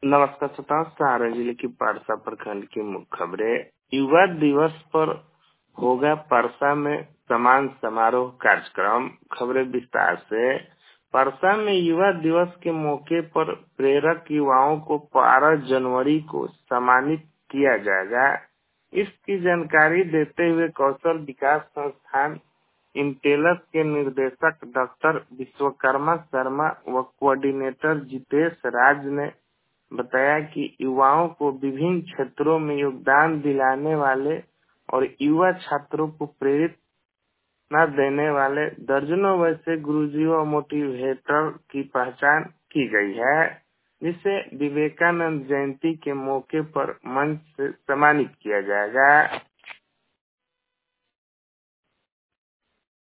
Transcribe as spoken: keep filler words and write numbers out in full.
नमस्कार श्रोताओं, सहारनपुर जिले की परसा प्रखंड की मुख्य खबरें। युवा दिवस पर होगा परसा में सम्मान समारोह कार्यक्रम। खबरें विस्तार से। परसा में युवा दिवस के मौके पर प्रेरक युवाओं को बारह जनवरी को सम्मानित किया जाएगा। इसकी जानकारी देते हुए कौशल विकास संस्थान इंटेलस के निदेशक डॉक्टर विश्वकर्मा शर्मा व कोऑर्डिनेटर जितेश राज ने बताया कि युवाओं को विभिन्न क्षेत्रों में योगदान दिलाने वाले और युवा छात्रों को प्रेरित न देने वाले दर्जनों वैसे गुरुजी और मोटिवेटर की पहचान की गई है, जिसे विवेकानंद जयंती के मौके पर मंच से सम्मानित किया जाएगा।